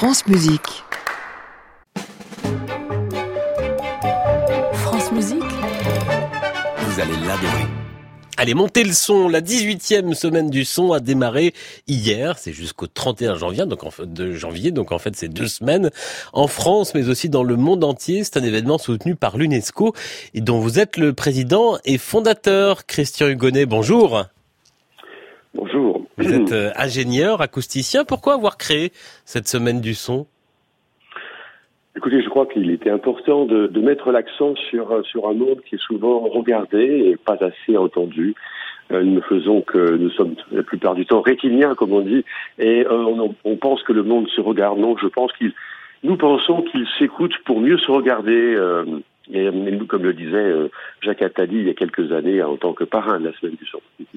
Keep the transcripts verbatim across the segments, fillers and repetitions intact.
France Musique. France Musique. Vous allez l'adorer. Allez, montez le son. La dix-huitième semaine du son a démarré hier. C'est jusqu'au trente et un janvier, donc en fait, de janvier, donc en fait c'est deux semaines. En France, mais aussi dans le monde entier, c'est un événement soutenu par l'UNESCO et dont vous êtes le président et fondateur. Christian Hugonnet, bonjour. Bonjour. Vous êtes euh, ingénieur, acousticien. Pourquoi avoir créé cette semaine du son ? Écoutez, je crois qu'il était important de, de mettre l'accent sur, sur un monde qui est souvent regardé et pas assez entendu. Euh, nous ne faisons que, nous sommes la plupart du temps rétiniens, comme on dit, et euh, on, on pense que le monde se regarde. Non, je pense qu'il, nous pensons qu'il s'écoute pour mieux se regarder. Euh, et, et comme le disait euh, Jacques Attali il y a quelques années en tant que parrain de la semaine du son.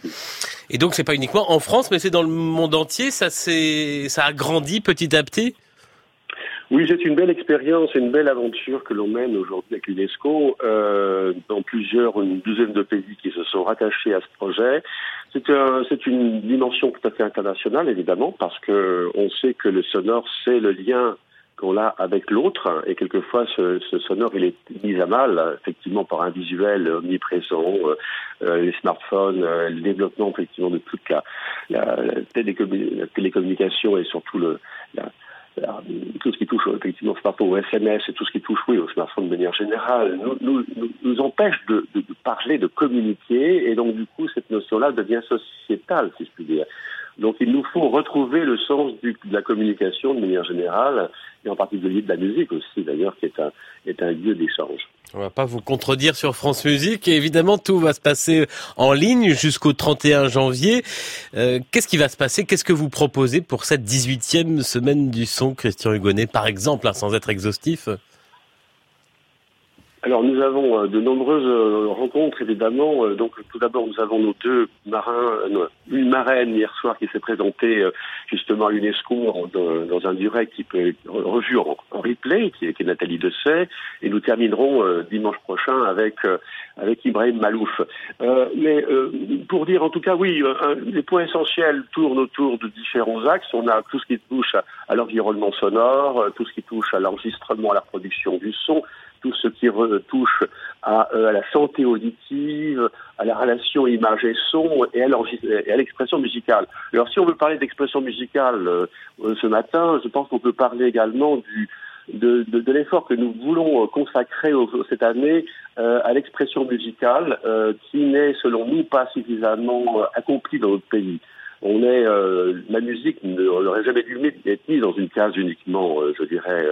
Et donc c'est pas uniquement en France, mais c'est dans le monde entier. Ça, c'est, ça a grandi petit à petit. Oui, c'est une belle expérience et une belle aventure que l'on mène aujourd'hui avec l'UNESCO euh, dans plusieurs, une douzaine de pays qui se sont rattachés à ce projet. C'est, un, c'est une dimension tout à fait internationale, évidemment, parce que on sait que le sonore, c'est le lien qu'on a avec l'autre, et quelquefois ce, ce sonore il est mis à mal, effectivement, par un visuel omniprésent, euh, les smartphones, euh, le développement effectivement de toute la, la, la, télécommun- la télécommunication et surtout le la, Alors, tout ce qui touche effectivement smartphone au S M S et tout ce qui touche oui au smartphone de manière générale nous, nous, nous, nous empêche de, de, de parler, de communiquer, et donc du coup cette notion-là devient sociétale, si je puis dire. Donc il nous faut retrouver le sens du, de la communication de manière générale, et en particulier de la musique aussi d'ailleurs, qui est un, est un lieu d'échange. On va pas vous contredire sur France Musique, et évidemment tout va se passer en ligne jusqu'au trente et un janvier. Euh, qu'est-ce qui va se passer ? Qu'est-ce que vous proposez pour cette dix-huitième semaine du son, Christian Hugonnet, par exemple, hein, sans être exhaustif ? Alors nous avons euh, de nombreuses euh, rencontres évidemment. Euh, donc tout d'abord nous avons nos deux marins, euh, une marraine hier soir qui s'est présentée euh, justement à l'UNESCO en, dans, dans un direct qui peut être revu en, en replay, qui est, qui est Nathalie Dessay, et nous terminerons euh, dimanche prochain avec euh, avec Ibrahim Malouf. Euh, mais euh, pour dire en tout cas oui, euh, les points essentiels tournent autour de différents axes. On a tout ce qui touche à, à l'environnement sonore, euh, tout ce qui touche à l'enregistrement, à la production du son, tout ce qui re- touche à, euh, à la santé auditive, à la relation image et son, et à, et à l'expression musicale. Alors si on veut parler d'expression musicale euh, ce matin, je pense qu'on peut parler également du de, de, de l'effort que nous voulons consacrer au, cette année euh, à l'expression musicale, euh, qui n'est selon nous pas suffisamment euh, accomplie dans notre pays. On est, euh, la musique n'aurait jamais dû être mise dans une case uniquement, euh, je dirais,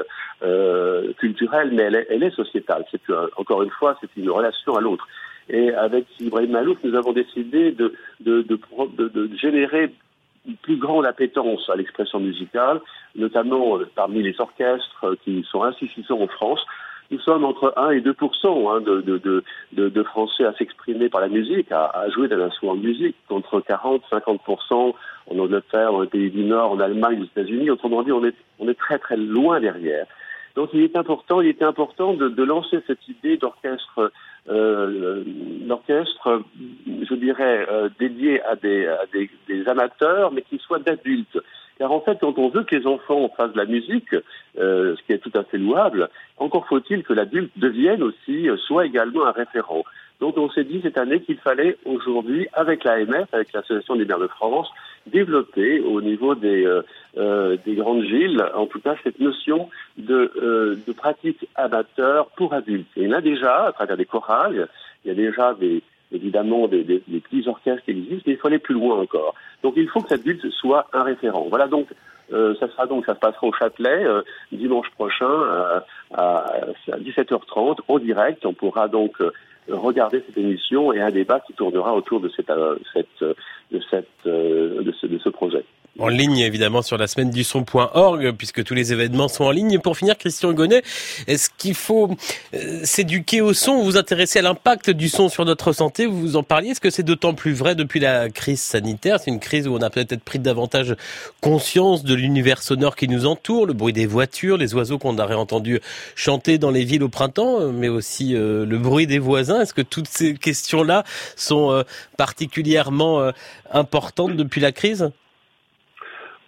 euh, culturelle, mais elle est, elle est sociétale. C'est euh, encore une fois, c'est une relation à l'autre. Et avec Ibrahim Malouf, nous avons décidé de, de, de, de, de générer une plus grande appétence à l'expression musicale, notamment euh, parmi les orchestres euh, qui sont insuffisants en France. Nous sommes entre un et deux pour cent hein, de, de, de, de, de Français à s'exprimer par la musique, à, à jouer d'un instrument de musique, contre quarante à cinquante pour cent en Angleterre, dans les pays du Nord, en Allemagne, aux États-Unis. Autrement dit, on est, on est très très loin derrière. Donc il est important, il était important de, de lancer cette idée d'orchestre, euh, d'orchestre, je dirais, euh, dédié à des, à des, des amateurs, mais qui soit d'adultes. Car en fait, quand on veut que les enfants fassent de la musique, euh, ce qui est tout à fait louable, encore faut-il que l'adulte devienne aussi, euh, soit également un référent. Donc on s'est dit cette année qu'il fallait aujourd'hui, avec l'A M F, avec l'Association des maires de France, développer au niveau des, euh, euh, des grandes villes, en tout cas, cette notion de, euh, de pratique amateur pour adultes. Et il y en a déjà, à travers des chorales, il y a déjà des, évidemment des, des, des petits orchestres qui existent, mais il faut aller plus loin encore. Donc il faut que l'adulte soit un référent. Voilà, donc euh, ça sera donc ça se passera au Châtelet euh, dimanche prochain euh, à, à dix-sept heures trente en direct. On pourra donc euh, regarder cette émission et un débat qui tournera autour de cette, euh, cette, de, cette, euh, de, ce, de ce projet. En ligne, évidemment, sur la semaine du son point org, puisque tous les événements sont en ligne. Et pour finir, Christian Hugonnet, est-ce qu'il faut euh, s'éduquer au son, vous vous intéressez à l'impact du son sur notre santé, vous vous en parliez, est-ce que c'est d'autant plus vrai depuis la crise sanitaire ? C'est une crise où on a peut-être pris davantage conscience de l'univers sonore qui nous entoure, le bruit des voitures, les oiseaux qu'on aurait entendu chanter dans les villes au printemps, mais aussi euh, le bruit des voisins. Est-ce que toutes ces questions-là sont euh, particulièrement euh, importantes depuis la crise ?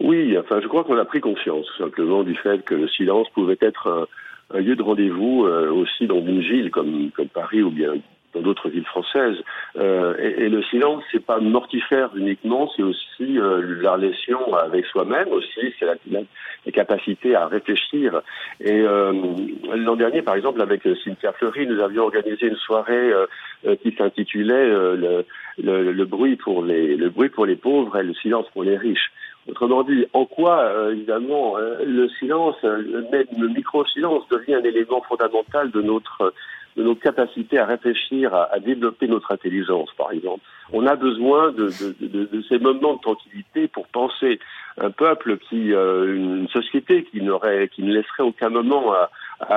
Oui, enfin, je crois qu'on a pris conscience tout simplement du fait que le silence pouvait être un, un lieu de rendez-vous euh, aussi dans une ville comme, comme Paris ou bien dans d'autres villes françaises. Euh, et, et le silence, c'est pas mortifère uniquement, c'est aussi euh, la relation avec soi-même aussi, c'est la, la, la capacité à réfléchir. Et euh, l'an dernier, par exemple, avec Cynthia Fleury, nous avions organisé une soirée euh, euh, qui s'intitulait euh, le, le, le bruit pour les le bruit pour les pauvres et le silence pour les riches. Autrement dit, en quoi, euh, évidemment, euh, le silence, euh, même le micro-silence devient un élément fondamental de notre de nos capacités à réfléchir, à, à développer notre intelligence, par exemple. On a besoin de, de, de, de ces moments de tranquillité pour penser. Un peuple qui, euh, une société qui n'aurait, qui ne laisserait aucun moment à, à,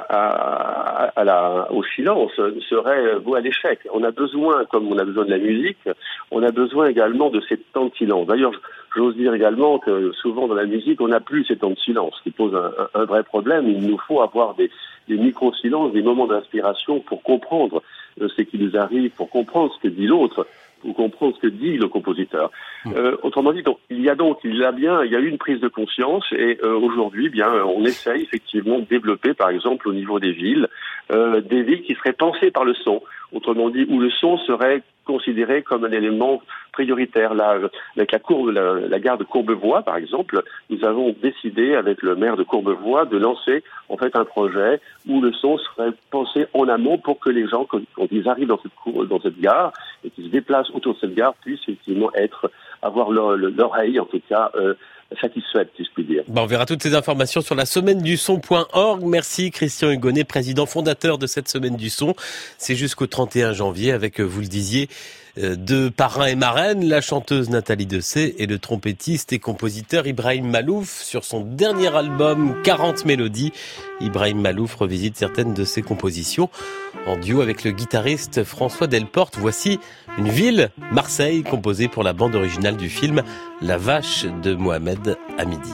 à, à la, au silence serait voué à l'échec. On a besoin, comme on a besoin de la musique, on a besoin également de ces temps de silence. D'ailleurs, j'ose dire également que souvent dans la musique, on n'a plus ces temps de silence, ce qui pose un, un, un vrai problème. Il nous faut avoir des, des micro-silences, des moments d'inspiration pour comprendre euh, ce qui nous arrive, pour comprendre ce que dit l'autre, pour comprendre ce que dit le compositeur. Euh, autrement dit, donc, il y a donc, il y a bien, il y a eu une prise de conscience et euh, aujourd'hui, bien, on essaye effectivement de développer, par exemple, au niveau des villes, euh, des villes qui seraient pensées par le son. Autrement dit, où le son serait considéré comme un élément prioritaire. Là, avec la courbe, la, la gare de Courbevoie, par exemple, nous avons décidé avec le maire de Courbevoie de lancer en fait un projet où le son serait pensé en amont pour que les gens, quand, quand ils arrivent dans cette, cour, dans cette gare et qu'ils se déplacent autour de cette gare, puissent effectivement être, avoir leur, l'oreille, en tout cas, euh, satisfaite, si je puis dire. Bon, on verra toutes ces informations sur la semaine du son point org. Merci Christian Hugonnet, président fondateur de cette semaine du son. C'est jusqu'au trente et un janvier avec, vous le disiez, deux parrains et marraines, la chanteuse Nathalie Dessay et le trompettiste et compositeur Ibrahim Malouf. Sur son dernier album quarante mélodies, Ibrahim Malouf revisite certaines de ses compositions en duo avec le guitariste François Delporte. Voici une ville, Marseille, composée pour la bande originale du film La Vache de Mohamed Hamidi.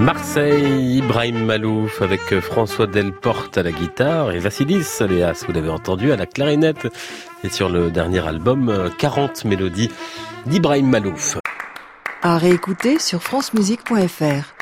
Marseille, Ibrahim Malouf avec François Delporte à la guitare et Vassilis Saléas, vous l'avez entendu, à la clarinette. Et sur le dernier album, quarante mélodies d'Ibrahim Malouf. À réécouter sur francemusique point f r.